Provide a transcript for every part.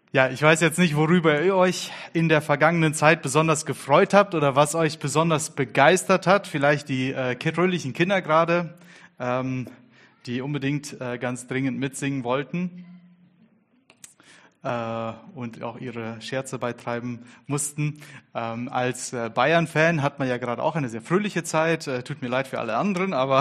Ja, ich weiß jetzt nicht, worüber ihr euch in der vergangenen Zeit besonders gefreut habt oder was euch besonders begeistert hat. Vielleicht die fröhlichen Kinder gerade, die unbedingt ganz dringend mitsingen wollten und auch ihre Scherze beitreiben mussten. Als Bayern-Fan hat man ja gerade auch eine sehr fröhliche Zeit. Tut mir leid für alle anderen, aber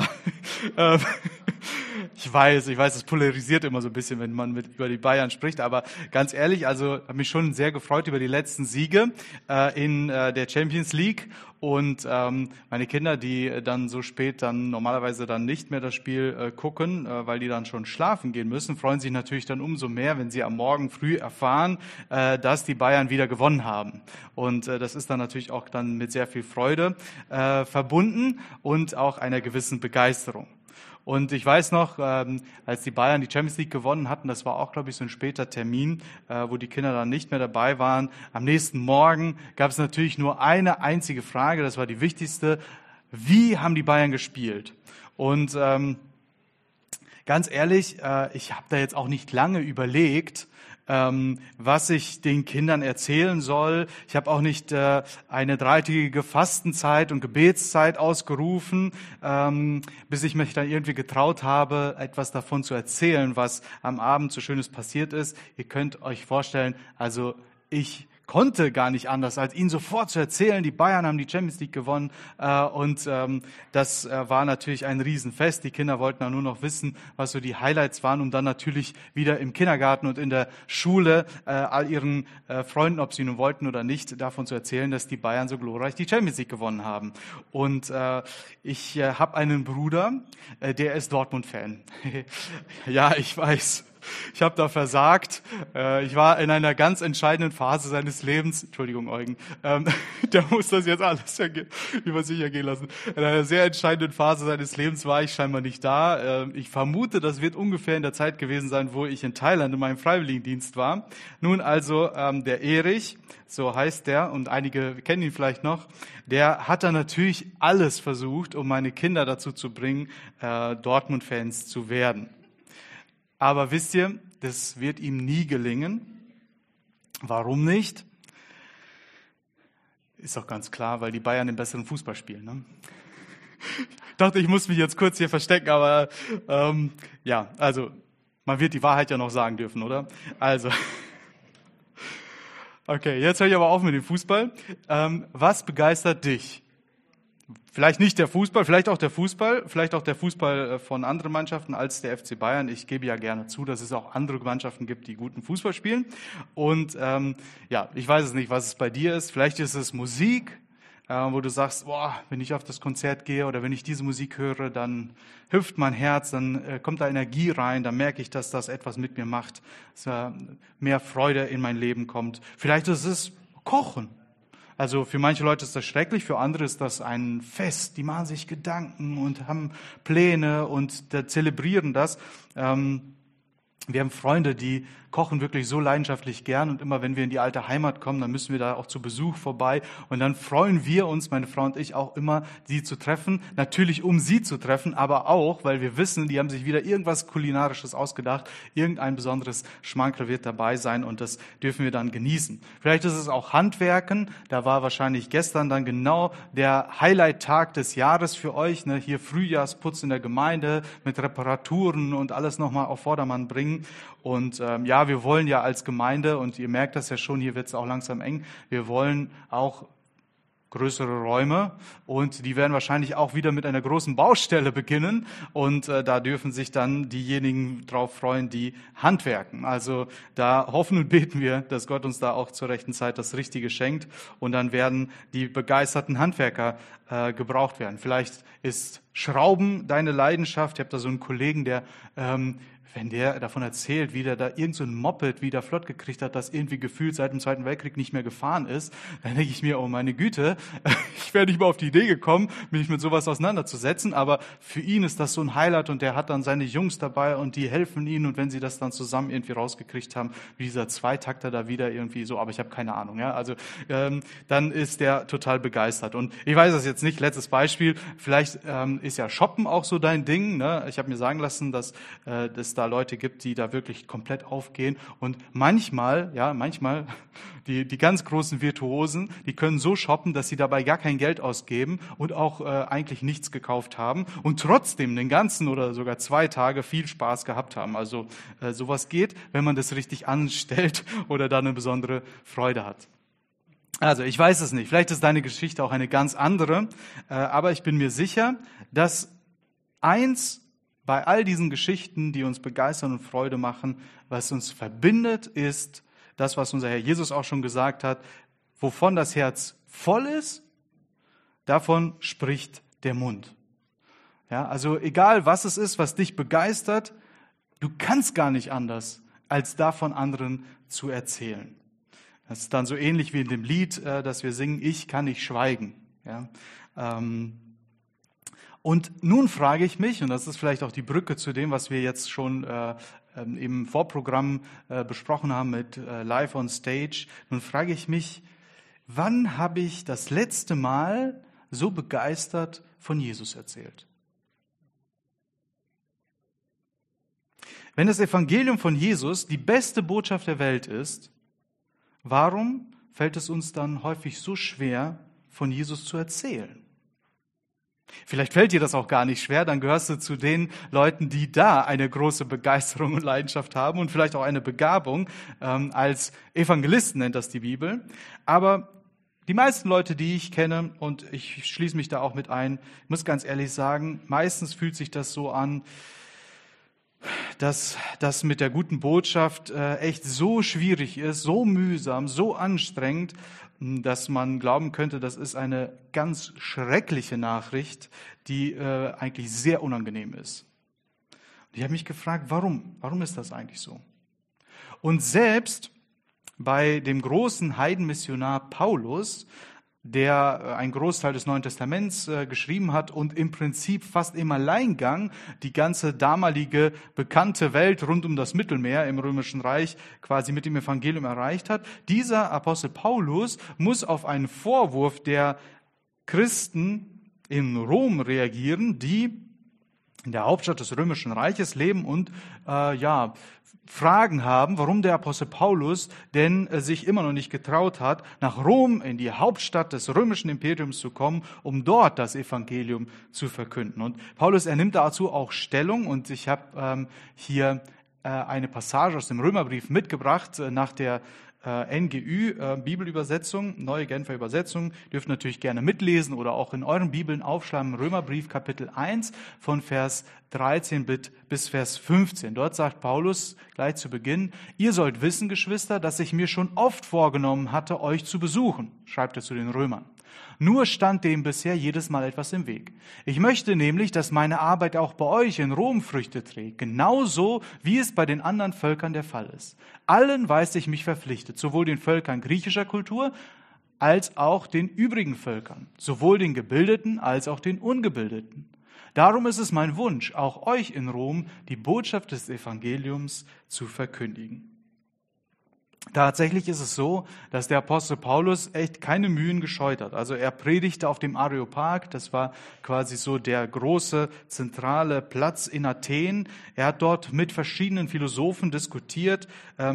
ich weiß, es polarisiert immer so ein bisschen, wenn man über die Bayern spricht, aber ganz ehrlich, also habe mich schon sehr gefreut über die letzten Siege in der Champions League und meine Kinder, die dann so spät dann normalerweise dann nicht mehr das Spiel gucken, weil die dann schon schlafen gehen müssen, freuen sich natürlich dann umso mehr, wenn sie am Morgen früh erfahren, dass die Bayern wieder gewonnen haben. Und das ist dann natürlich auch dann mit sehr viel Freude verbunden und auch einer gewissen Begeisterung. Und ich weiß noch, als die Bayern die Champions League gewonnen hatten, das war auch, glaube ich, so ein später Termin, wo die Kinder dann nicht mehr dabei waren. Am nächsten Morgen gab es natürlich nur eine einzige Frage, das war die wichtigste: Wie haben die Bayern gespielt? Und ganz ehrlich, ich habe da jetzt auch nicht lange überlegt, was ich den Kindern erzählen soll. Ich habe auch nicht eine dreitägige Fastenzeit und Gebetszeit ausgerufen, bis ich mich dann irgendwie getraut habe, etwas davon zu erzählen, was am Abend so Schönes passiert ist. Ihr könnt euch vorstellen, also ich konnte gar nicht anders, als ihnen sofort zu erzählen, die Bayern haben die Champions League gewonnen und das war natürlich ein Riesenfest. Die Kinder wollten dann nur noch wissen, was so die Highlights waren, um dann natürlich wieder im Kindergarten und in der Schule all ihren Freunden, ob sie nun wollten oder nicht, davon zu erzählen, dass die Bayern so glorreich die Champions League gewonnen haben. Und ich habe einen Bruder, der ist Dortmund-Fan. Ja, ich weiß. Ich habe da versagt. Ich war in einer ganz entscheidenden Phase seines Lebens. Entschuldigung, Eugen. Der muss das jetzt alles über sich ergehen lassen. In einer sehr entscheidenden Phase seines Lebens war ich scheinbar nicht da. Ich vermute, das wird ungefähr in der Zeit gewesen sein, wo ich in Thailand in meinem Freiwilligendienst war. Nun also der Erich, so heißt der, und einige kennen ihn vielleicht noch, der hat dann natürlich alles versucht, um meine Kinder dazu zu bringen, Dortmund-Fans zu werden. Aber wisst ihr, das wird ihm nie gelingen. Warum nicht? Ist doch ganz klar, weil die Bayern den besseren Fußball spielen. Ne? Ich dachte, ich muss mich jetzt kurz hier verstecken, aber ja, also man wird die Wahrheit ja noch sagen dürfen, oder? Also, okay, jetzt höre ich aber auf mit dem Fußball. Was begeistert dich? Vielleicht nicht der Fußball, vielleicht auch der Fußball von anderen Mannschaften als der FC Bayern. Ich gebe ja gerne zu, dass es auch andere Mannschaften gibt, die guten Fußball spielen. Und ja, ich weiß es nicht, was es bei dir ist. Vielleicht ist es Musik, wo du sagst, boah, wenn ich auf das Konzert gehe oder wenn ich diese Musik höre, dann hüpft mein Herz, dann kommt da Energie rein, dann merke ich, dass das etwas mit mir macht, dass mehr Freude in mein Leben kommt. Vielleicht ist es Kochen. Also für manche Leute ist das schrecklich, für andere ist das ein Fest. Die machen sich Gedanken und haben Pläne und zelebrieren das. Wir haben Freunde, die kochen wirklich so leidenschaftlich gern und immer wenn wir in die alte Heimat kommen, dann müssen wir da auch zu Besuch vorbei und dann freuen wir uns, meine Frau und ich, auch immer, sie zu treffen. Natürlich, um sie zu treffen, aber auch, weil wir wissen, die haben sich wieder irgendwas Kulinarisches ausgedacht, irgendein besonderes Schmankerl wird dabei sein und das dürfen wir dann genießen. Vielleicht ist es auch Handwerken, da war wahrscheinlich gestern dann genau der Highlight-Tag des Jahres für euch, ne? Hier Frühjahrsputz in der Gemeinde mit Reparaturen und alles nochmal auf Vordermann bringen. Und ja, wir wollen ja als Gemeinde, und ihr merkt das ja schon, hier wird es auch langsam eng, wir wollen auch größere Räume und die werden wahrscheinlich auch wieder mit einer großen Baustelle beginnen und da dürfen sich dann diejenigen drauf freuen, die handwerken. Also da hoffen und beten wir, dass Gott uns da auch zur rechten Zeit das Richtige schenkt und dann werden die begeisterten Handwerker gebraucht werden. Vielleicht ist Schrauben deine Leidenschaft. Ich habe da so einen Kollegen, der wenn der davon erzählt, wie der da irgend so ein Moped wieder flott gekriegt hat, das irgendwie gefühlt seit dem Zweiten Weltkrieg nicht mehr gefahren ist, dann denke ich mir, oh meine Güte, ich wäre nicht mal auf die Idee gekommen, mich mit sowas auseinanderzusetzen, aber für ihn ist das so ein Highlight und der hat dann seine Jungs dabei und die helfen ihm und wenn sie das dann zusammen irgendwie rausgekriegt haben, wie dieser Zweitakter da wieder irgendwie so, aber ich habe keine Ahnung, ja, also dann ist der total begeistert und ich weiß das jetzt nicht, letztes Beispiel, vielleicht ist ja Shoppen auch so dein Ding. Ne? Ich habe mir sagen lassen, dass es da Leute gibt, die da wirklich komplett aufgehen. Und manchmal, die ganz großen Virtuosen, die können so shoppen, dass sie dabei gar kein Geld ausgeben und auch eigentlich nichts gekauft haben und trotzdem den ganzen oder sogar 2 Tage viel Spaß gehabt haben. Also sowas geht, wenn man das richtig anstellt oder da eine besondere Freude hat. Also ich weiß es nicht, vielleicht ist deine Geschichte auch eine ganz andere, aber ich bin mir sicher, dass eins bei all diesen Geschichten, die uns begeistern und Freude machen, was uns verbindet, ist das, was unser Herr Jesus auch schon gesagt hat: Wovon das Herz voll ist, davon spricht der Mund. Ja, also egal was es ist, was dich begeistert, du kannst gar nicht anders, als davon anderen zu erzählen. Das ist dann so ähnlich wie in dem Lied, das wir singen: Ich kann nicht schweigen. Ja? Und nun frage ich mich, und das ist vielleicht auch die Brücke zu dem, was wir jetzt schon im Vorprogramm besprochen haben mit Live on Stage, nun frage ich mich, wann habe ich das letzte Mal so begeistert von Jesus erzählt? Wenn das Evangelium von Jesus die beste Botschaft der Welt ist, warum fällt es uns dann häufig so schwer, von Jesus zu erzählen? Vielleicht fällt dir das auch gar nicht schwer, dann gehörst du zu den Leuten, die da eine große Begeisterung und Leidenschaft haben und vielleicht auch eine Begabung. Als Evangelisten nennt das die Bibel. Aber die meisten Leute, die ich kenne, und ich schließe mich da auch mit ein, muss ganz ehrlich sagen, meistens fühlt sich das so an, dass das mit der guten Botschaft echt so schwierig ist, so mühsam, so anstrengend, dass man glauben könnte, das ist eine ganz schreckliche Nachricht, die eigentlich sehr unangenehm ist. Und ich habe mich gefragt, warum? Warum ist das eigentlich so? Und selbst bei dem großen Heidenmissionar Paulus, der einen Großteil des Neuen Testaments geschrieben hat und im Prinzip fast im Alleingang die ganze damalige bekannte Welt rund um das Mittelmeer im Römischen Reich quasi mit dem Evangelium erreicht hat. Dieser Apostel Paulus muss auf einen Vorwurf der Christen in Rom reagieren, die in der Hauptstadt des Römischen Reiches leben und Fragen haben, warum der Apostel Paulus denn sich immer noch nicht getraut hat, nach Rom, in die Hauptstadt des römischen Imperiums zu kommen, um dort das Evangelium zu verkünden. Und Paulus, er nimmt dazu auch Stellung, und ich habe hier eine Passage aus dem Römerbrief mitgebracht nach der NGÜ, Bibelübersetzung, Neue Genfer Übersetzung. Dürft natürlich gerne mitlesen oder auch in euren Bibeln aufschlagen, Römerbrief Kapitel 1 von Vers 13 bis Vers 15. Dort sagt Paulus gleich zu Beginn: Ihr sollt wissen, Geschwister, dass ich mir schon oft vorgenommen hatte, euch zu besuchen, schreibt er zu den Römern. Nur stand dem bisher jedes Mal etwas im Weg. Ich möchte nämlich, dass meine Arbeit auch bei euch in Rom Früchte trägt, genauso wie es bei den anderen Völkern der Fall ist. Allen weiß ich mich verpflichtet, sowohl den Völkern griechischer Kultur als auch den übrigen Völkern, sowohl den Gebildeten als auch den Ungebildeten. Darum ist es mein Wunsch, auch euch in Rom die Botschaft des Evangeliums zu verkündigen. Tatsächlich ist es so, dass der Apostel Paulus echt keine Mühen gescheut hat. Also er predigte auf dem Areopag, das war quasi so der große zentrale Platz in Athen. Er hat dort mit verschiedenen Philosophen diskutiert,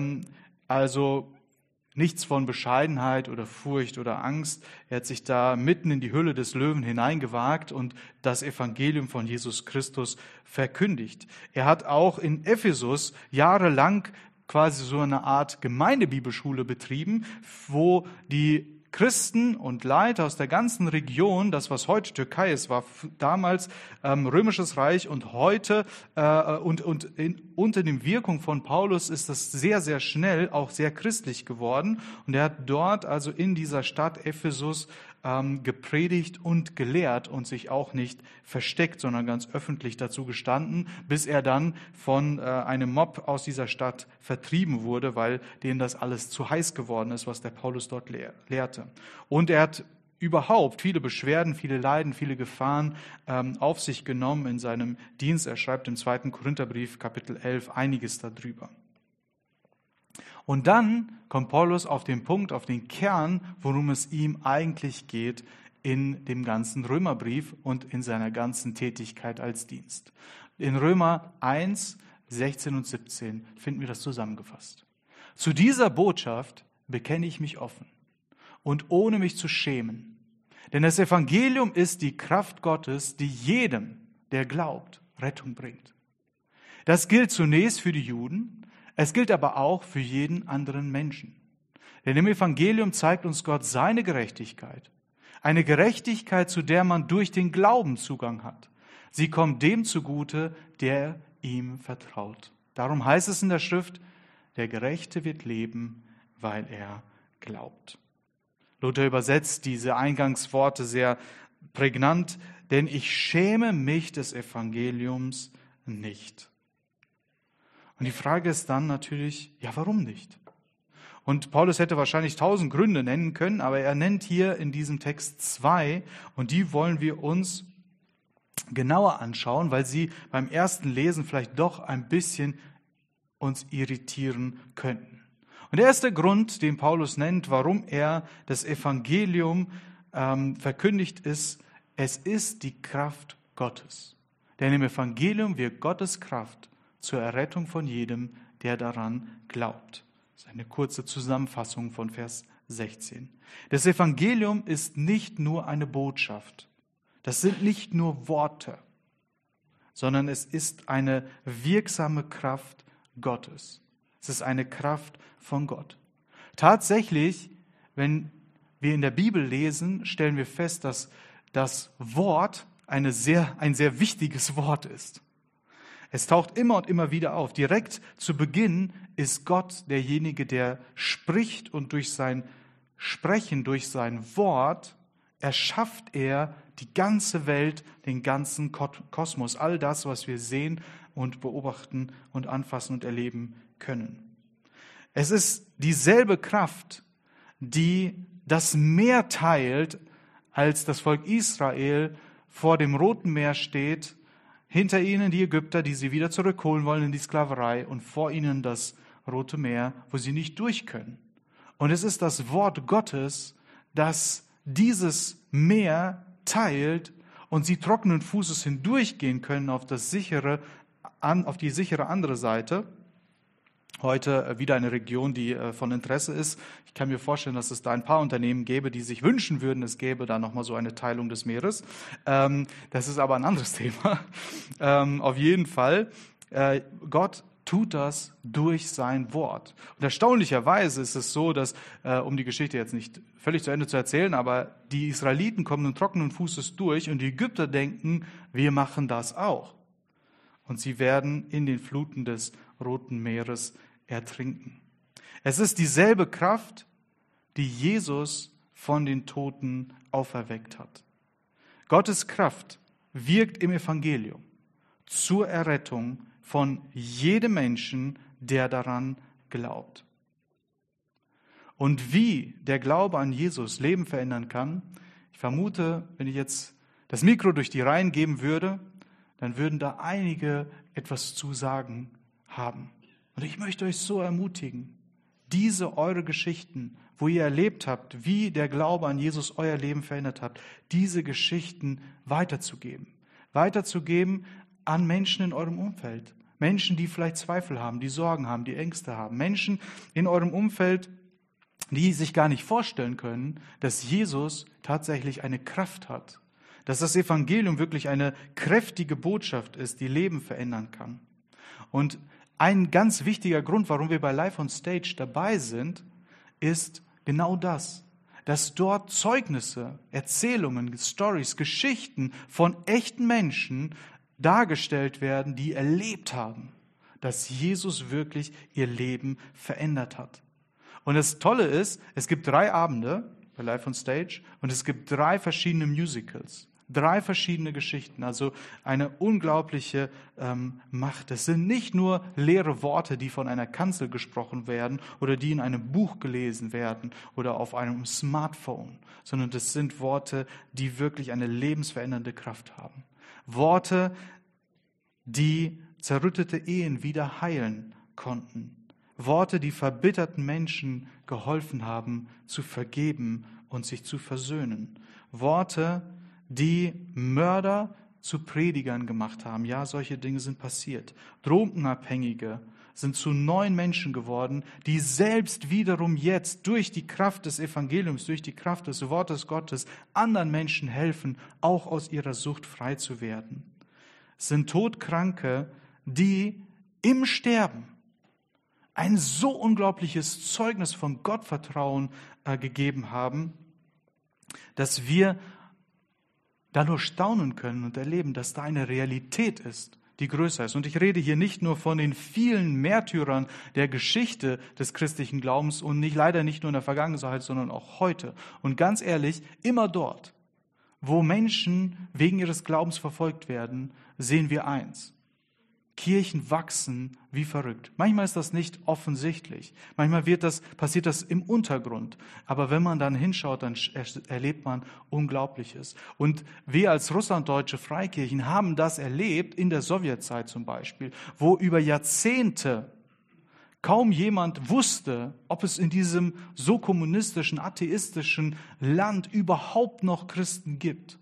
also nichts von Bescheidenheit oder Furcht oder Angst. Er hat sich da mitten in die Hülle des Löwen hineingewagt und das Evangelium von Jesus Christus verkündigt. Er hat auch in Ephesus jahrelang quasi so eine Art Gemeindebibelschule betrieben, wo die Christen und Leiter aus der ganzen Region, das was heute Türkei ist, war damals Römisches Reich, und heute unter der Wirkung von Paulus ist das sehr, sehr schnell auch sehr christlich geworden. Und er hat dort also in dieser Stadt Ephesus gepredigt und gelehrt und sich auch nicht versteckt, sondern ganz öffentlich dazu gestanden, bis er dann von einem Mob aus dieser Stadt vertrieben wurde, weil denen das alles zu heiß geworden ist, was der Paulus dort lehrte. Und er hat überhaupt viele Beschwerden, viele Leiden, viele Gefahren auf sich genommen in seinem Dienst. Er schreibt im 2. Korintherbrief, Kapitel 11, einiges darüber. Und dann kommt Paulus auf den Punkt, auf den Kern, worum es ihm eigentlich geht in dem ganzen Römerbrief und in seiner ganzen Tätigkeit als Dienst. In Römer 1, 16 und 17 finden wir das zusammengefasst. Zu dieser Botschaft bekenne ich mich offen und ohne mich zu schämen. Denn das Evangelium ist die Kraft Gottes, die jedem, der glaubt, Rettung bringt. Das gilt zunächst für die Juden, es gilt aber auch für jeden anderen Menschen. Denn im Evangelium zeigt uns Gott seine Gerechtigkeit. Eine Gerechtigkeit, zu der man durch den Glauben Zugang hat. Sie kommt dem zugute, der ihm vertraut. Darum heißt es in der Schrift, der Gerechte wird leben, weil er glaubt. Luther übersetzt diese Eingangsworte sehr prägnant, denn ich schäme mich des Evangeliums nicht. Und die Frage ist dann natürlich, ja, warum nicht? Und Paulus hätte wahrscheinlich 1000 Gründe nennen können, aber er nennt hier in diesem Text 2 und die wollen wir uns genauer anschauen, weil sie beim ersten Lesen vielleicht doch ein bisschen uns irritieren könnten. Und der erste Grund, den Paulus nennt, warum er das Evangelium verkündigt ist, es ist die Kraft Gottes. Denn im Evangelium wird Gottes Kraft zur Errettung von jedem, der daran glaubt. Das ist eine kurze Zusammenfassung von Vers 16. Das Evangelium ist nicht nur eine Botschaft. Das sind nicht nur Worte, sondern es ist eine wirksame Kraft Gottes. Es ist eine Kraft von Gott. Tatsächlich, wenn wir in der Bibel lesen, stellen wir fest, dass das Wort ein sehr wichtiges Wort ist. Es taucht immer und immer wieder auf. Direkt zu Beginn ist Gott derjenige, der spricht und durch sein Sprechen, durch sein Wort, erschafft er die ganze Welt, den ganzen Kosmos, all das, was wir sehen und beobachten und anfassen und erleben können. Es ist dieselbe Kraft, die das Meer teilt, als das Volk Israel vor dem Roten Meer steht, hinter ihnen die Ägypter, die sie wieder zurückholen wollen in die Sklaverei und vor ihnen das Rote Meer, wo sie nicht durch können. Und es ist das Wort Gottes, das dieses Meer teilt und sie trockenen Fußes hindurchgehen können auf die sichere andere Seite. Heute wieder eine Region, die von Interesse ist. Ich kann mir vorstellen, dass es da ein paar Unternehmen gäbe, die sich wünschen würden, es gäbe da nochmal so eine Teilung des Meeres. Das ist aber ein anderes Thema. Auf jeden Fall, Gott tut das durch sein Wort. Und erstaunlicherweise ist es so, dass, um die Geschichte jetzt nicht völlig zu Ende zu erzählen, aber die Israeliten kommen nun trockenen Fußes durch und die Ägypter denken, wir machen das auch. Und sie werden in den Fluten des Roten Meeres ertrinken. Es ist dieselbe Kraft, die Jesus von den Toten auferweckt hat. Gottes Kraft wirkt im Evangelium zur Errettung von jedem Menschen, der daran glaubt. Und wie der Glaube an Jesus Leben verändern kann, ich vermute, wenn ich jetzt das Mikro durch die Reihen geben würde, dann würden da einige etwas zu sagen haben. Und ich möchte euch so ermutigen, diese eure Geschichten, wo ihr erlebt habt, wie der Glaube an Jesus euer Leben verändert hat, diese Geschichten weiterzugeben. Weiterzugeben an Menschen in eurem Umfeld. Menschen, die vielleicht Zweifel haben, die Sorgen haben, die Ängste haben. Menschen in eurem Umfeld, die sich gar nicht vorstellen können, dass Jesus tatsächlich eine Kraft hat. Dass das Evangelium wirklich eine kräftige Botschaft ist, die Leben verändern kann. Und ein ganz wichtiger Grund, warum wir bei Live on Stage dabei sind, ist genau das, dass dort Zeugnisse, Erzählungen, Stories, Geschichten von echten Menschen dargestellt werden, die erlebt haben, dass Jesus wirklich ihr Leben verändert hat. Und das Tolle ist, es gibt 3 Abende bei Live on Stage und es gibt 3 verschiedene Musicals. 3 verschiedene Geschichten, also eine unglaubliche Macht. Es sind nicht nur leere Worte, die von einer Kanzel gesprochen werden oder die in einem Buch gelesen werden oder auf einem Smartphone, sondern das sind Worte, die wirklich eine lebensverändernde Kraft haben. Worte, die zerrüttete Ehen wieder heilen konnten. Worte, die verbitterten Menschen geholfen haben, zu vergeben und sich zu versöhnen. Worte, die Mörder zu Predigern gemacht haben. Ja, solche Dinge sind passiert. Drogenabhängige sind zu neuen Menschen geworden, die selbst wiederum jetzt durch die Kraft des Evangeliums, durch die Kraft des Wortes Gottes anderen Menschen helfen, auch aus ihrer Sucht frei zu werden. Es sind Todkranke, die im Sterben ein so unglaubliches Zeugnis von Gottvertrauen gegeben haben, dass wir da nur staunen können und erleben, dass da eine Realität ist, die größer ist. Und ich rede hier nicht nur von den vielen Märtyrern der Geschichte des christlichen Glaubens und leider nicht nur in der Vergangenheit, sondern auch heute. Und ganz ehrlich, immer dort, wo Menschen wegen ihres Glaubens verfolgt werden, sehen wir eins: Kirchen wachsen wie verrückt. Manchmal ist das nicht offensichtlich. Manchmal passiert das im Untergrund. Aber wenn man dann hinschaut, dann erlebt man Unglaubliches. Und wir als russlanddeutsche Freikirchen haben das erlebt in der Sowjetzeit zum Beispiel, wo über Jahrzehnte kaum jemand wusste, ob es in diesem so kommunistischen, atheistischen Land überhaupt noch Christen gibt.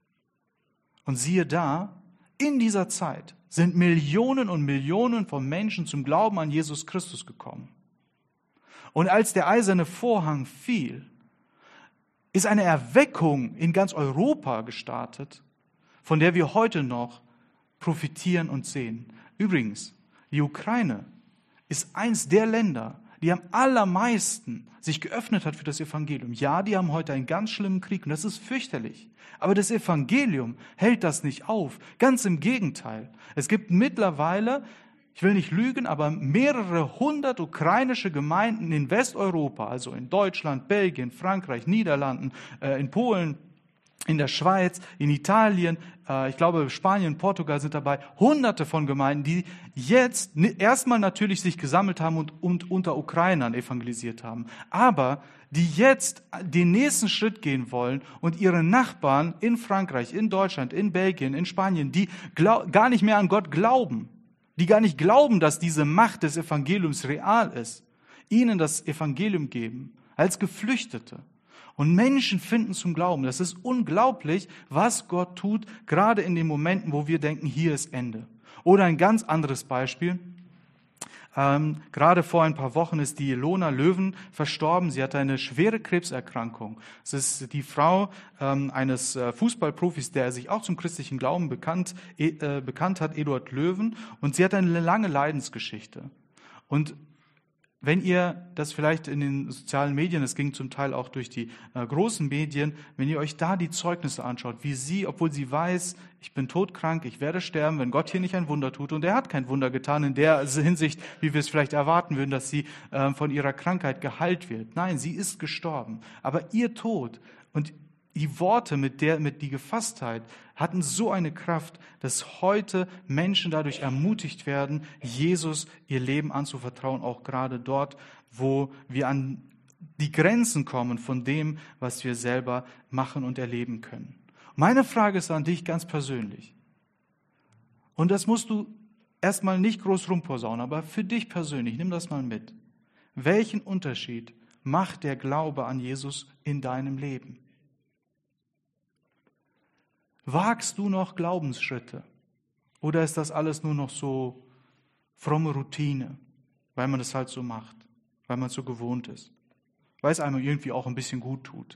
Und siehe da, in dieser Zeit sind Millionen und Millionen von Menschen zum Glauben an Jesus Christus gekommen. Und als der eiserne Vorhang fiel, ist eine Erweckung in ganz Europa gestartet, von der wir heute noch profitieren und sehen. Übrigens, die Ukraine ist eins der Länder, die am allermeisten sich geöffnet hat für das Evangelium. Ja, die haben heute einen ganz schlimmen Krieg und das ist fürchterlich. Aber das Evangelium hält das nicht auf. Ganz im Gegenteil. Es gibt mittlerweile, ich will nicht lügen, aber mehrere hundert ukrainische Gemeinden in Westeuropa, also in Deutschland, Belgien, Frankreich, Niederlanden, in Polen, in der Schweiz, in Italien, ich glaube Spanien, Portugal sind dabei, hunderte von Gemeinden, die jetzt erstmal natürlich sich gesammelt haben und unter Ukrainern evangelisiert haben, aber die jetzt den nächsten Schritt gehen wollen und ihre Nachbarn in Frankreich, in Deutschland, in Belgien, in Spanien, die gar nicht mehr an Gott glauben, die gar nicht glauben, dass diese Macht des Evangeliums real ist, ihnen das Evangelium geben, als Geflüchtete. Und Menschen finden zum Glauben. Das ist unglaublich, was Gott tut, gerade in den Momenten, wo wir denken, hier ist Ende. Oder ein ganz anderes Beispiel. Gerade vor ein paar Wochen ist die Ilona Löwen verstorben. Sie hatte eine schwere Krebserkrankung. Es ist die Frau eines Fußballprofis, der sich auch zum christlichen Glauben bekannt hat, Eduard Löwen. Und sie hat eine lange Leidensgeschichte. Und wenn ihr das vielleicht in den sozialen Medien, es ging zum Teil auch durch die großen Medien, wenn ihr euch da die Zeugnisse anschaut, wie sie, obwohl sie weiß, ich bin todkrank, ich werde sterben, wenn Gott hier nicht ein Wunder tut, und er hat kein Wunder getan in der Hinsicht, wie wir es vielleicht erwarten würden, dass sie von ihrer Krankheit geheilt wird. Nein, sie ist gestorben. Aber ihr Tod und die Worte mit die Gefasstheit hatten so eine Kraft, dass heute Menschen dadurch ermutigt werden, Jesus ihr Leben anzuvertrauen, auch gerade dort, wo wir an die Grenzen kommen von dem, was wir selber machen und erleben können. Meine Frage ist an dich ganz persönlich. Und das musst du erstmal nicht groß rumposaunen, aber für dich persönlich, nimm das mal mit. Welchen Unterschied macht der Glaube an Jesus in deinem Leben? Wagst du noch Glaubensschritte? Oder ist das alles nur noch so fromme Routine, weil man es halt so macht, weil man es so gewohnt ist, weil es einem irgendwie auch ein bisschen gut tut?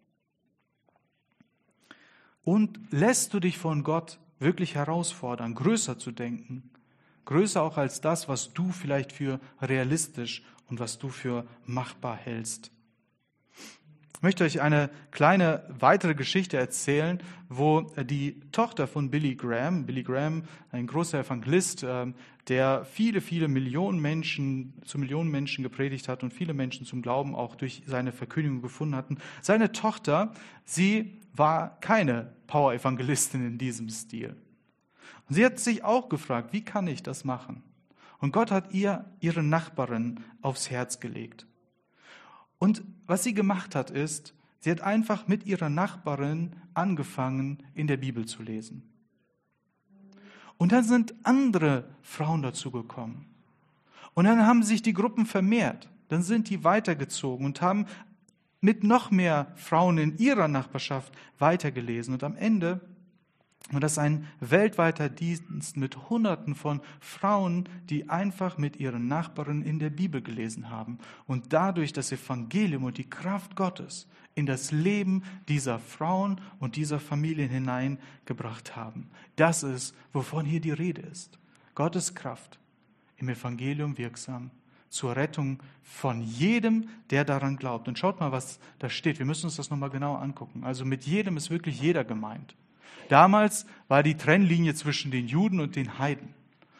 Und lässt du dich von Gott wirklich herausfordern, größer zu denken, größer auch als das, was du vielleicht für realistisch und was du für machbar hältst? Ich möchte euch eine kleine weitere Geschichte erzählen, wo die Tochter von Billy Graham, ein großer Evangelist, der viele Millionen Menschen gepredigt hat und viele Menschen zum Glauben auch durch seine Verkündigung gefunden hatten. Seine Tochter, sie war keine Power-Evangelistin in diesem Stil. Und sie hat sich auch gefragt, wie kann ich das machen? Und Gott hat ihr ihre Nachbarin aufs Herz gelegt. Und was sie gemacht hat, ist, sie hat einfach mit ihrer Nachbarin angefangen, in der Bibel zu lesen. Und dann sind andere Frauen dazu gekommen. Und dann haben sich die Gruppen vermehrt. Dann sind die weitergezogen und haben mit noch mehr Frauen in ihrer Nachbarschaft weitergelesen. Und am Ende war das ein weltweiter Dienst mit Hunderten von Frauen, die einfach mit ihren Nachbarinnen in der Bibel gelesen haben und dadurch das Evangelium und die Kraft Gottes in das Leben dieser Frauen und dieser Familien hineingebracht haben. Das ist, wovon hier die Rede ist. Gottes Kraft im Evangelium wirksam zur Rettung von jedem, der daran glaubt. Und schaut mal, was da steht. Wir müssen uns das nochmal genauer angucken. Also mit jedem ist wirklich jeder gemeint. Damals war die Trennlinie zwischen den Juden und den Heiden.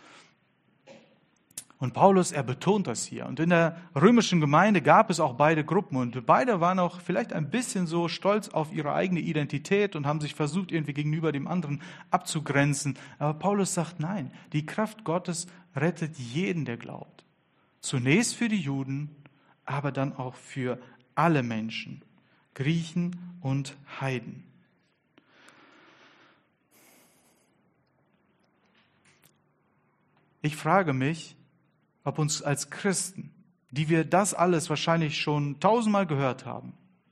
Und Paulus, er betont das hier. Und in der römischen Gemeinde gab es auch beide Gruppen. Und beide waren auch vielleicht ein bisschen so stolz auf ihre eigene Identität und haben sich versucht, irgendwie gegenüber dem anderen abzugrenzen. Aber Paulus sagt, nein, die Kraft Gottes rettet jeden, der glaubt. Zunächst für die Juden, aber dann auch für alle Menschen, Griechen und Heiden. Ich frage mich, ob uns als Christen, die wir das alles wahrscheinlich schon 1000-mal gehört haben,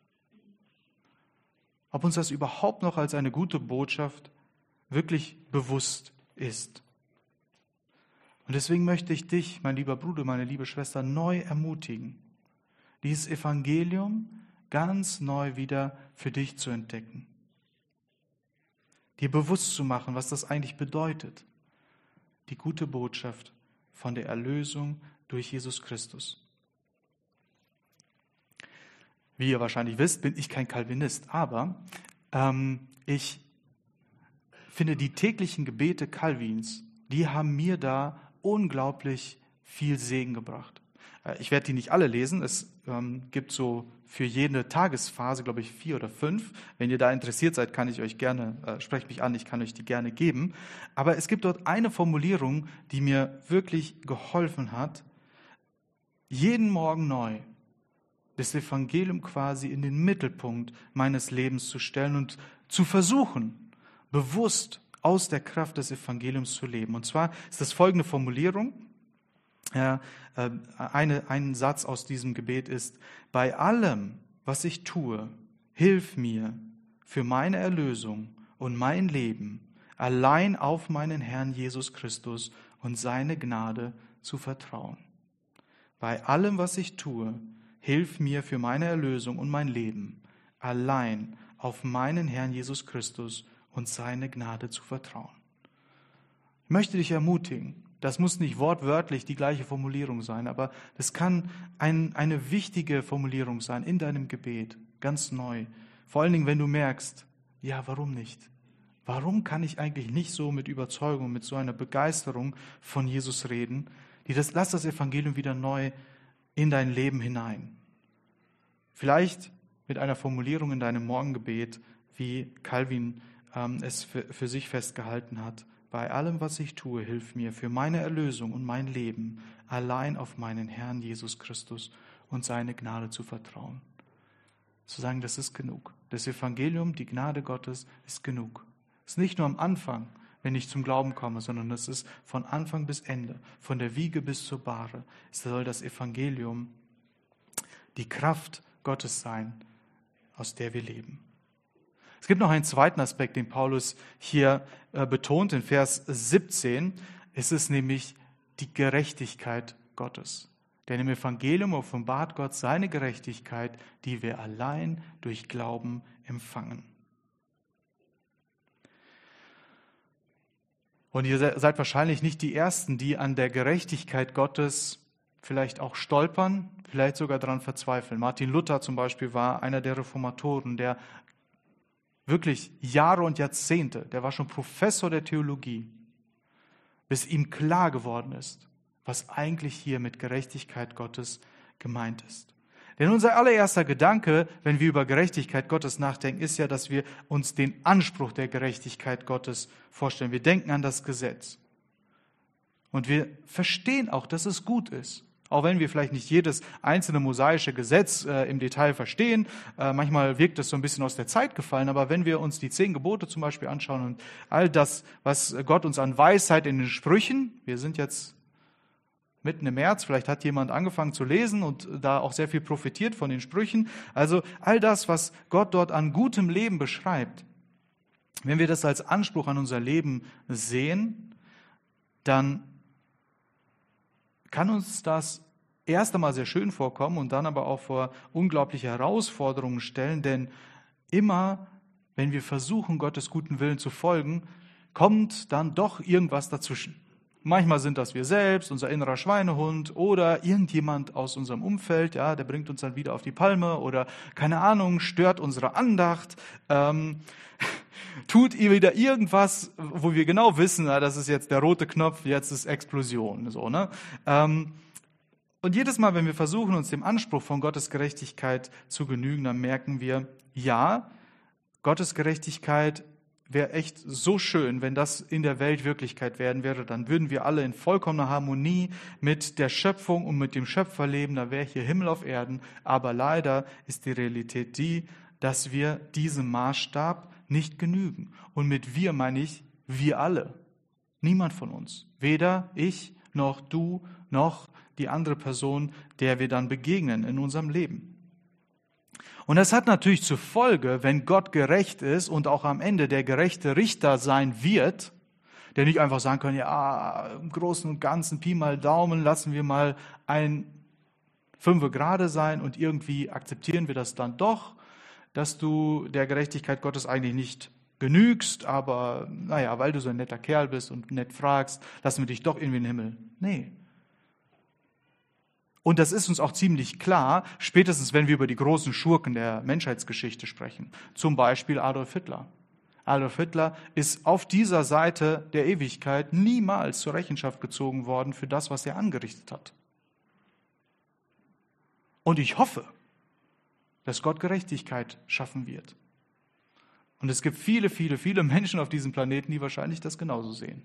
ob uns das überhaupt noch als eine gute Botschaft wirklich bewusst ist. Und deswegen möchte ich dich, mein lieber Bruder, meine liebe Schwester, neu ermutigen, dieses Evangelium ganz neu wieder für dich zu entdecken. Dir bewusst zu machen, was das eigentlich bedeutet. Die gute Botschaft von der Erlösung durch Jesus Christus. Wie ihr wahrscheinlich wisst, bin ich kein Calvinist, aber ich finde, die täglichen Gebete Calvins, die haben mir da unglaublich viel Segen gebracht. Ich werde die nicht alle lesen. Es gibt so für jede Tagesphase, glaube ich, 4 oder 5. Wenn ihr da interessiert seid, kann ich euch gerne, sprecht mich an, ich kann euch die gerne geben. Aber es gibt dort eine Formulierung, die mir wirklich geholfen hat, jeden Morgen neu das Evangelium quasi in den Mittelpunkt meines Lebens zu stellen und zu versuchen, bewusst aus der Kraft des Evangeliums zu leben. Und zwar ist das folgende Formulierung. Ein Satz aus diesem Gebet ist: Bei allem, was ich tue, hilf mir für meine Erlösung und mein Leben allein auf meinen Herrn Jesus Christus und seine Gnade zu vertrauen. Bei allem, was ich tue, hilf mir für meine Erlösung und mein Leben allein auf meinen Herrn Jesus Christus und seine Gnade zu vertrauen. Ich möchte dich ermutigen, das muss nicht wortwörtlich die gleiche Formulierung sein, aber das kann eine wichtige Formulierung sein in deinem Gebet, ganz neu. Vor allen Dingen, wenn du merkst, ja, warum nicht? Warum kann ich eigentlich nicht so mit Überzeugung, mit so einer Begeisterung von Jesus reden? Lass das Evangelium wieder neu in dein Leben hinein. Vielleicht mit einer Formulierung in deinem Morgengebet, wie Calvin es für sich festgehalten hat. Bei allem, was ich tue, hilf mir für meine Erlösung und mein Leben allein auf meinen Herrn Jesus Christus und seine Gnade zu vertrauen. Zu sagen, das ist genug. Das Evangelium, die Gnade Gottes ist genug. Es ist nicht nur am Anfang, wenn ich zum Glauben komme, sondern es ist von Anfang bis Ende, von der Wiege bis zur Bahre. Es soll das Evangelium die Kraft Gottes sein, aus der wir leben. Es gibt noch einen zweiten Aspekt, den Paulus hier betont in Vers 17. Es ist nämlich die Gerechtigkeit Gottes. Denn im Evangelium offenbart Gott seine Gerechtigkeit, die wir allein durch Glauben empfangen. Und ihr seid wahrscheinlich nicht die Ersten, die an der Gerechtigkeit Gottes vielleicht auch stolpern, vielleicht sogar daran verzweifeln. Martin Luther zum Beispiel war einer der Reformatoren, der wirklich Jahre und Jahrzehnte, der war schon Professor der Theologie, bis ihm klar geworden ist, was eigentlich hier mit Gerechtigkeit Gottes gemeint ist. Denn unser allererster Gedanke, wenn wir über Gerechtigkeit Gottes nachdenken, ist ja, dass wir uns den Anspruch der Gerechtigkeit Gottes vorstellen. Wir denken an das Gesetz. Und wir verstehen auch, dass es gut ist. Auch wenn wir vielleicht nicht jedes einzelne mosaische Gesetz im Detail verstehen, manchmal wirkt es so ein bisschen aus der Zeit gefallen, aber wenn wir uns die 10 Gebote zum Beispiel anschauen und all das, was Gott uns an Weisheit in den Sprüchen, wir sind jetzt mitten im März. Vielleicht hat jemand angefangen zu lesen und da auch sehr viel profitiert von den Sprüchen. Also all das, was Gott dort an gutem Leben beschreibt, wenn wir das als Anspruch an unser Leben sehen, dann kann uns das erst einmal sehr schön vorkommen und dann aber auch vor unglaubliche Herausforderungen stellen, denn immer, wenn wir versuchen, Gottes guten Willen zu folgen, kommt dann doch irgendwas dazwischen. Manchmal sind das wir selbst, unser innerer Schweinehund oder irgendjemand aus unserem Umfeld, ja, der bringt uns dann wieder auf die Palme oder, keine Ahnung, stört unsere Andacht, tut ihr wieder irgendwas, wo wir genau wissen, das ist jetzt der rote Knopf, jetzt ist Explosion. So, ne? Und jedes Mal, wenn wir versuchen, uns dem Anspruch von Gottes Gerechtigkeit zu genügen, dann merken wir, ja, Gottes Gerechtigkeit wäre echt so schön, wenn das in der Welt Wirklichkeit werden würde. Dann würden wir alle in vollkommener Harmonie mit der Schöpfung und mit dem Schöpfer leben. Da wäre hier Himmel auf Erden. Aber leider ist die Realität die, dass wir diesem Maßstab nicht genügen. Und mit wir meine ich wir alle. Niemand von uns. Weder ich, noch du, noch die andere Person, der wir dann begegnen in unserem Leben. Und das hat natürlich zur Folge, wenn Gott gerecht ist und auch am Ende der gerechte Richter sein wird, der nicht einfach sagen kann, ja, im Großen und Ganzen, Pi mal Daumen, lassen wir mal ein 5 gerade sein und irgendwie akzeptieren wir das dann doch, dass du der Gerechtigkeit Gottes eigentlich nicht genügst, aber naja, weil du so ein netter Kerl bist und nett fragst, lassen wir dich doch irgendwie in den Himmel. Nee. Und das ist uns auch ziemlich klar, spätestens wenn wir über die großen Schurken der Menschheitsgeschichte sprechen. Zum Beispiel Adolf Hitler. Adolf Hitler ist auf dieser Seite der Ewigkeit niemals zur Rechenschaft gezogen worden für das, was er angerichtet hat. Und ich hoffe, dass Gott Gerechtigkeit schaffen wird. Und es gibt viele, viele, viele Menschen auf diesem Planeten, die wahrscheinlich das genauso sehen.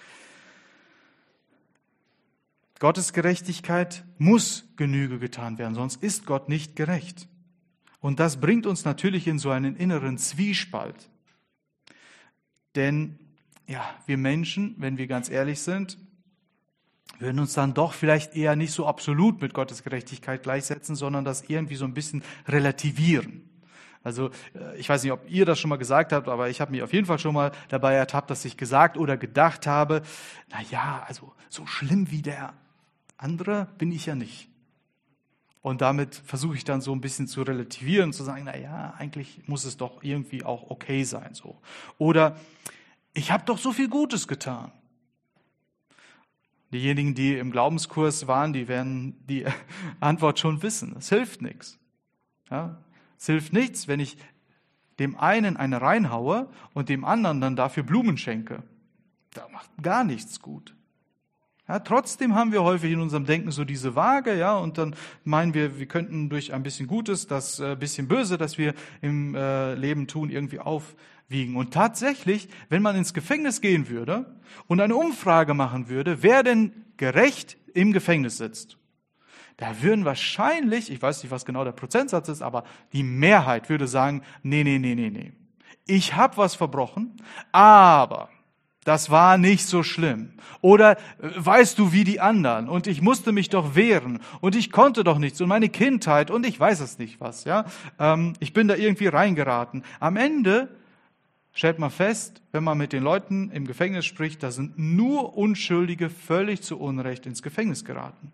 Gottes Gerechtigkeit muss Genüge getan werden, sonst ist Gott nicht gerecht. Und das bringt uns natürlich in so einen inneren Zwiespalt. Denn ja, wir Menschen, wenn wir ganz ehrlich sind, würden uns dann doch vielleicht eher nicht so absolut mit Gottes Gerechtigkeit gleichsetzen, sondern das irgendwie so ein bisschen relativieren. Also ich weiß nicht, ob ihr das schon mal gesagt habt, aber ich habe mich auf jeden Fall schon mal dabei ertappt, dass ich gesagt oder gedacht habe, naja, also so schlimm wie der andere bin ich ja nicht. Und damit versuche ich dann so ein bisschen zu relativieren, zu sagen, naja, eigentlich muss es doch irgendwie auch okay sein. So. Oder ich habe doch so viel Gutes getan. Diejenigen, die im Glaubenskurs waren, die werden die Antwort schon wissen. Es hilft nichts. Ja? Es hilft nichts, wenn ich dem einen eine reinhaue und dem anderen dann dafür Blumen schenke. Da macht gar nichts gut. Ja, trotzdem haben wir häufig in unserem Denken so diese Waage, ja, und dann meinen wir könnten durch ein bisschen Gutes, das bisschen Böse, das wir im Leben tun, irgendwie aufwiegen. Und tatsächlich, wenn man ins Gefängnis gehen würde und eine Umfrage machen würde, wer denn gerecht im Gefängnis sitzt, da würden wahrscheinlich, ich weiß nicht, was genau der Prozentsatz ist, aber die Mehrheit würde sagen, nee. Ich habe was verbrochen, aber das war nicht so schlimm. Oder weißt du, wie die anderen? Und ich musste mich doch wehren. Und ich konnte doch nichts. Und meine Kindheit. Und ich weiß es nicht was. Ja, ich bin da irgendwie reingeraten. Am Ende stellt man fest, wenn man mit den Leuten im Gefängnis spricht, da sind nur Unschuldige völlig zu Unrecht ins Gefängnis geraten.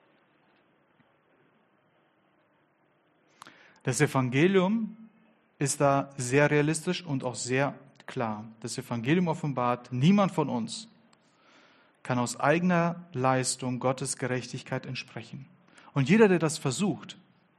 Das Evangelium ist da sehr realistisch und auch sehr klar. Das Evangelium offenbart, niemand von uns kann aus eigener Leistung Gottes Gerechtigkeit entsprechen. Und jeder, der das versucht,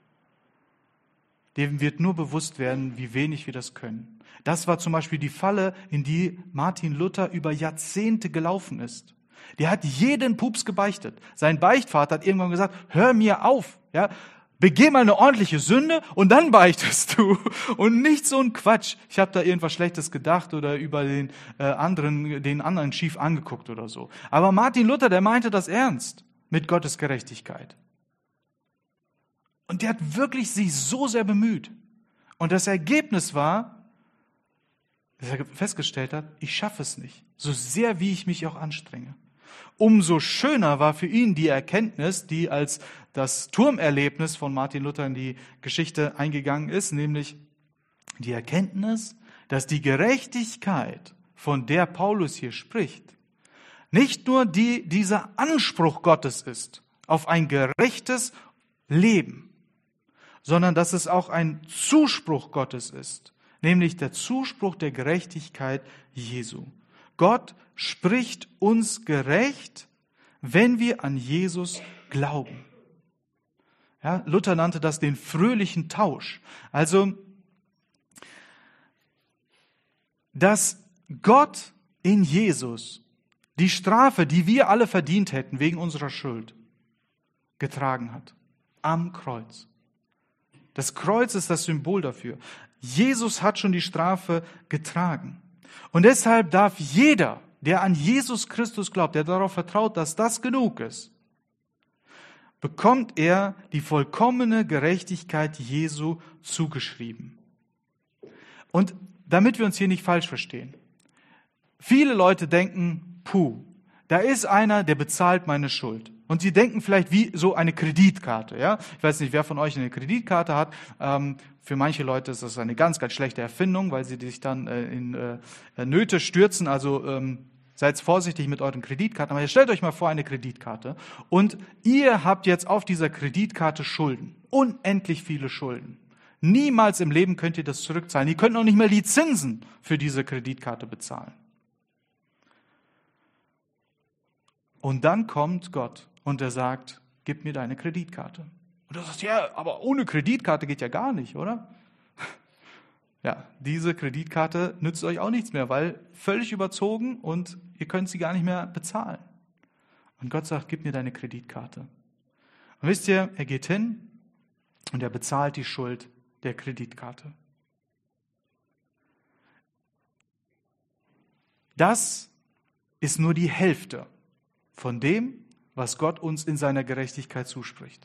dem wird nur bewusst werden, wie wenig wir das können. Das war zum Beispiel die Falle, in die Martin Luther über Jahrzehnte gelaufen ist. Der hat jeden Pups gebeichtet. Sein Beichtvater hat irgendwann gesagt, hör mir auf, ja, begeh mal eine ordentliche Sünde und dann beichtest du. Und nicht so ein Quatsch. Ich habe da irgendwas Schlechtes gedacht oder über den anderen schief angeguckt oder so. Aber Martin Luther, der meinte das ernst mit Gottes Gerechtigkeit. Und der hat wirklich sich so sehr bemüht. Und das Ergebnis war, dass er festgestellt hat, ich schaffe es nicht. So sehr, wie ich mich auch anstrenge. Umso schöner war für ihn die Erkenntnis, die als das Turmerlebnis von Martin Luther in die Geschichte eingegangen ist, nämlich die Erkenntnis, dass die Gerechtigkeit, von der Paulus hier spricht, nicht nur dieser Anspruch Gottes ist auf ein gerechtes Leben, sondern dass es auch ein Zuspruch Gottes ist, nämlich der Zuspruch der Gerechtigkeit Jesu. Gott spricht uns gerecht, wenn wir an Jesus glauben. Ja, Luther nannte das den fröhlichen Tausch. Also, dass Gott in Jesus die Strafe, die wir alle verdient hätten wegen unserer Schuld, getragen hat. Am Kreuz. Das Kreuz ist das Symbol dafür. Jesus hat schon die Strafe getragen. Und deshalb darf jeder, der an Jesus Christus glaubt, der darauf vertraut, dass das genug ist, bekommt er die vollkommene Gerechtigkeit Jesu zugeschrieben. Und damit wir uns hier nicht falsch verstehen. Viele Leute denken, da ist einer, der bezahlt meine Schuld. Und sie denken vielleicht wie so eine Kreditkarte. Ja? Ich weiß nicht, wer von euch eine Kreditkarte hat. Für manche Leute ist das eine ganz, ganz schlechte Erfindung, weil sie sich dann in Nöte stürzen. Also seid vorsichtig mit euren Kreditkarten. Aber stellt euch mal vor, eine Kreditkarte. Und ihr habt jetzt auf dieser Kreditkarte Schulden. Unendlich viele Schulden. Niemals im Leben könnt ihr das zurückzahlen. Ihr könnt noch nicht mehr die Zinsen für diese Kreditkarte bezahlen. Und dann kommt Gott und er sagt, gib mir deine Kreditkarte. Und du sagst, ja, aber ohne Kreditkarte geht ja gar nicht, oder? Ja, diese Kreditkarte nützt euch auch nichts mehr, weil völlig überzogen und ihr könnt sie gar nicht mehr bezahlen. Und Gott sagt, gib mir deine Kreditkarte. Und wisst ihr, er geht hin und er bezahlt die Schuld der Kreditkarte. Das ist nur die Hälfte von dem, was Gott uns in seiner Gerechtigkeit zuspricht.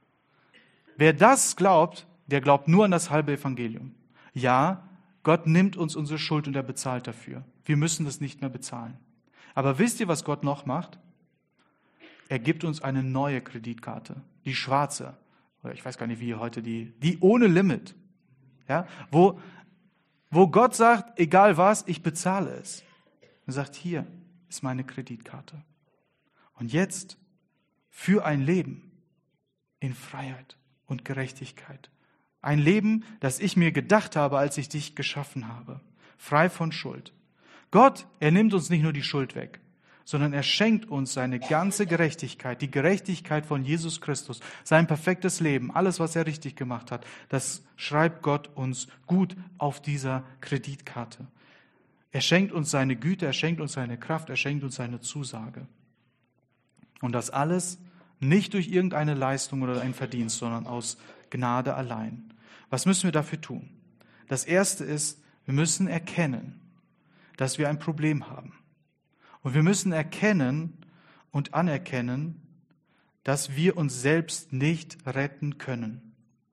Wer das glaubt, der glaubt nur an das halbe Evangelium. Ja, Gott nimmt uns unsere Schuld und er bezahlt dafür. Wir müssen das nicht mehr bezahlen. Aber wisst ihr, was Gott noch macht? Er gibt uns eine neue Kreditkarte, die schwarze, oder ich weiß gar nicht, wie heute die ohne Limit. Ja, wo Gott sagt, egal was, ich bezahle es. Er sagt, hier ist meine Kreditkarte. Und jetzt für ein Leben in Freiheit und Gerechtigkeit. Ein Leben, das ich mir gedacht habe, als ich dich geschaffen habe. Frei von Schuld. Gott, er nimmt uns nicht nur die Schuld weg, sondern er schenkt uns seine ganze Gerechtigkeit, die Gerechtigkeit von Jesus Christus, sein perfektes Leben, alles, was er richtig gemacht hat, das schreibt Gott uns gut auf dieser Kreditkarte. Er schenkt uns seine Güte, er schenkt uns seine Kraft, er schenkt uns seine Zusage. Und das alles nicht durch irgendeine Leistung oder ein Verdienst, sondern aus Gnade allein. Was müssen wir dafür tun? Das Erste ist, wir müssen erkennen, dass wir ein Problem haben. Und wir müssen erkennen und anerkennen, dass wir uns selbst nicht retten können.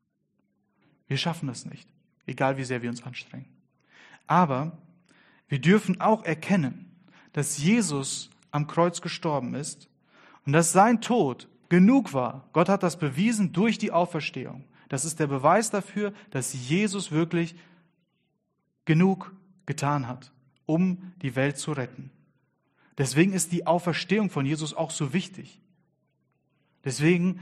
Wir schaffen es nicht, egal wie sehr wir uns anstrengen. Aber wir dürfen auch erkennen, dass Jesus am Kreuz gestorben ist und dass sein Tod genug war. Gott hat das bewiesen durch die Auferstehung. Das ist der Beweis dafür, dass Jesus wirklich genug getan hat, um die Welt zu retten. Deswegen ist die Auferstehung von Jesus auch so wichtig. Deswegen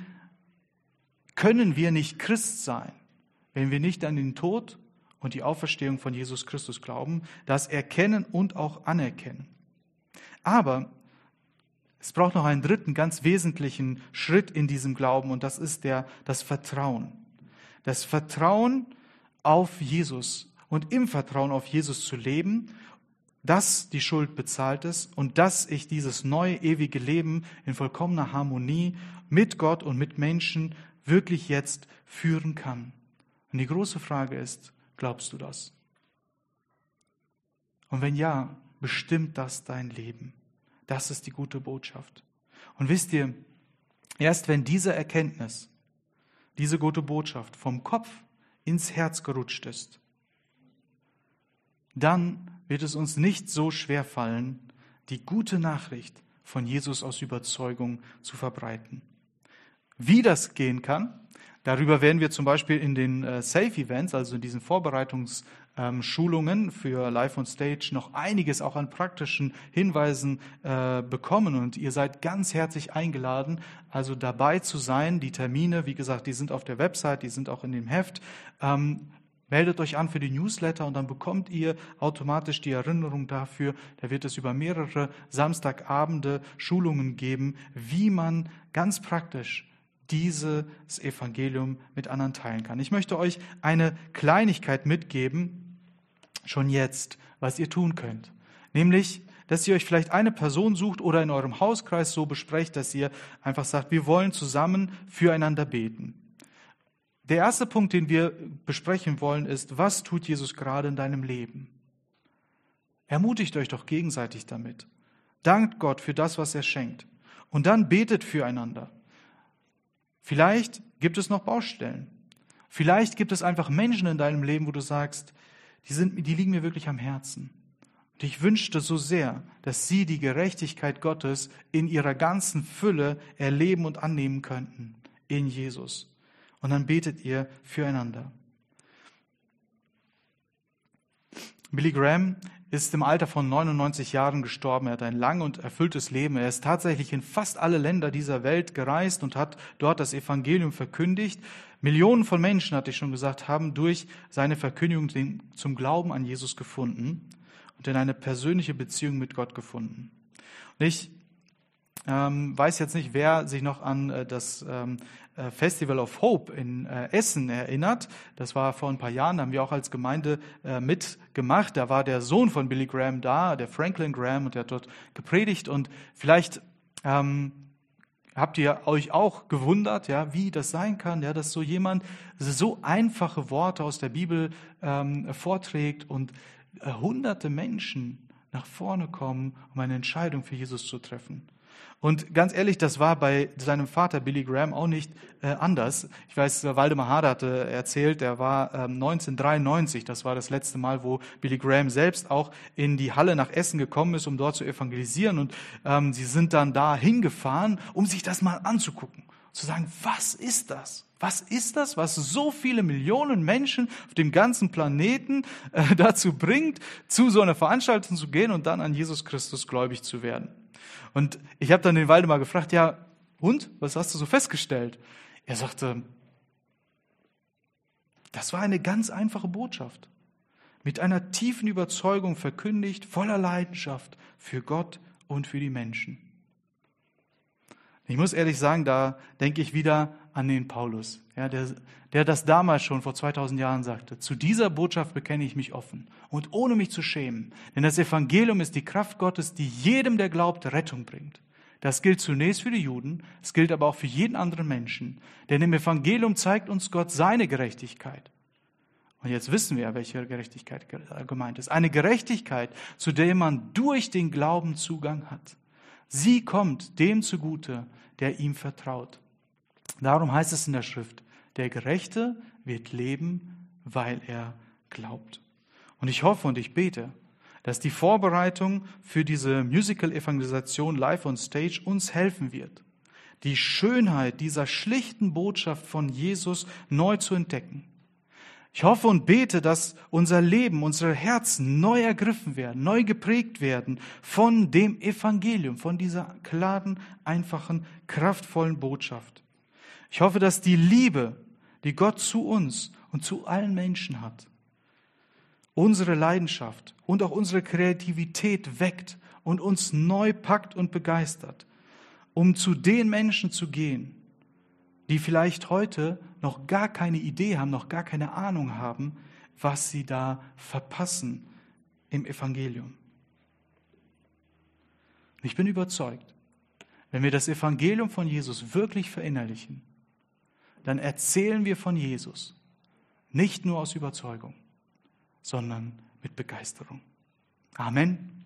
können wir nicht Christ sein, wenn wir nicht an den Tod und die Auferstehung von Jesus Christus glauben, das erkennen und auch anerkennen. Aber es braucht noch einen dritten, ganz wesentlichen Schritt in diesem Glauben und das ist das Vertrauen. Das Vertrauen auf Jesus und im Vertrauen auf Jesus zu leben, dass die Schuld bezahlt ist und dass ich dieses neue, ewige Leben in vollkommener Harmonie mit Gott und mit Menschen wirklich jetzt führen kann. Und die große Frage ist, glaubst du das? Und wenn ja, bestimmt das dein Leben? Das ist die gute Botschaft. Und wisst ihr, erst wenn diese Erkenntnis, diese gute Botschaft vom Kopf ins Herz gerutscht ist, dann wird es uns nicht so schwer fallen, die gute Nachricht von Jesus aus Überzeugung zu verbreiten. Wie das gehen kann, darüber werden wir zum Beispiel in den Safe-Events, also in diesen Vorbereitungsschulungen für Live on Stage, noch einiges auch an praktischen Hinweisen bekommen. Und ihr seid ganz herzlich eingeladen, also dabei zu sein. Die Termine, wie gesagt, die sind auf der Website, die sind auch in dem Heft. Meldet euch an für die Newsletter und dann bekommt ihr automatisch die Erinnerung dafür. Da wird es über mehrere Samstagabende Schulungen geben, wie man ganz praktisch dieses Evangelium mit anderen teilen kann. Ich möchte euch eine Kleinigkeit mitgeben, schon jetzt, was ihr tun könnt. Nämlich, dass ihr euch vielleicht eine Person sucht oder in eurem Hauskreis so besprecht, dass ihr einfach sagt, wir wollen zusammen füreinander beten. Der erste Punkt, den wir besprechen wollen, ist, was tut Jesus gerade in deinem Leben? Ermutigt euch doch gegenseitig damit. Dankt Gott für das, was er schenkt. Und dann betet füreinander. Vielleicht gibt es noch Baustellen. Vielleicht gibt es einfach Menschen in deinem Leben, wo du sagst, die liegen mir wirklich am Herzen. Und ich wünschte so sehr, dass sie die Gerechtigkeit Gottes in ihrer ganzen Fülle erleben und annehmen könnten in Jesus. Und dann betet ihr füreinander. Billy Graham ist im Alter von 99 Jahren gestorben. Er hat ein lang und erfülltes Leben. Er ist tatsächlich in fast alle Länder dieser Welt gereist und hat dort das Evangelium verkündigt. Millionen von Menschen, hatte ich schon gesagt, haben durch seine Verkündigung zum Glauben an Jesus gefunden und in eine persönliche Beziehung mit Gott gefunden. Und ich weiß jetzt nicht, wer sich noch an das Festival of Hope in Essen erinnert. Das war vor ein paar Jahren, da haben wir auch als Gemeinde mitgemacht. Da war der Sohn von Billy Graham da, der Franklin Graham, und der hat dort gepredigt. Und vielleicht habt ihr euch auch gewundert, ja, wie das sein kann, ja, dass so jemand so einfache Worte aus der Bibel vorträgt und hunderte Menschen nach vorne kommen, um eine Entscheidung für Jesus zu treffen. Und ganz ehrlich, das war bei seinem Vater Billy Graham auch nicht anders. Ich weiß, Waldemar Harder hatte erzählt, er war 1993, das war das letzte Mal, wo Billy Graham selbst auch in die Halle nach Essen gekommen ist, um dort zu evangelisieren. Und sie sind dann da hingefahren, um sich das mal anzugucken. Zu sagen, was ist das? Was ist das, was so viele Millionen Menschen auf dem ganzen Planeten dazu bringt, zu so einer Veranstaltung zu gehen und dann an Jesus Christus gläubig zu werden? Und ich habe dann den Waldemar gefragt, ja, und, was hast du so festgestellt? Er sagte, das war eine ganz einfache Botschaft, mit einer tiefen Überzeugung verkündigt, voller Leidenschaft für Gott und für die Menschen. Ich muss ehrlich sagen, da denke ich wieder an den Paulus, ja, der das damals schon vor 2000 Jahren sagte. Zu dieser Botschaft bekenne ich mich offen und ohne mich zu schämen. Denn das Evangelium ist die Kraft Gottes, die jedem, der glaubt, Rettung bringt. Das gilt zunächst für die Juden, es gilt aber auch für jeden anderen Menschen. Denn im Evangelium zeigt uns Gott seine Gerechtigkeit. Und jetzt wissen wir, welche Gerechtigkeit gemeint ist. Eine Gerechtigkeit, zu der man durch den Glauben Zugang hat. Sie kommt dem zugute, der ihm vertraut. Darum heißt es in der Schrift, der Gerechte wird leben, weil er glaubt. Und ich hoffe und ich bete, dass die Vorbereitung für diese Musical-Evangelisation live on stage uns helfen wird, die Schönheit dieser schlichten Botschaft von Jesus neu zu entdecken. Ich hoffe und bete, dass unser Leben, unsere Herzen neu ergriffen werden, neu geprägt werden von dem Evangelium, von dieser klaren, einfachen, kraftvollen Botschaft. Ich hoffe, dass die Liebe, die Gott zu uns und zu allen Menschen hat, unsere Leidenschaft und auch unsere Kreativität weckt und uns neu packt und begeistert, um zu den Menschen zu gehen, die vielleicht heute noch gar keine Idee haben, noch gar keine Ahnung haben, was sie da verpassen im Evangelium. Ich bin überzeugt, wenn wir das Evangelium von Jesus wirklich verinnerlichen, dann erzählen wir von Jesus nicht nur aus Überzeugung, sondern mit Begeisterung. Amen.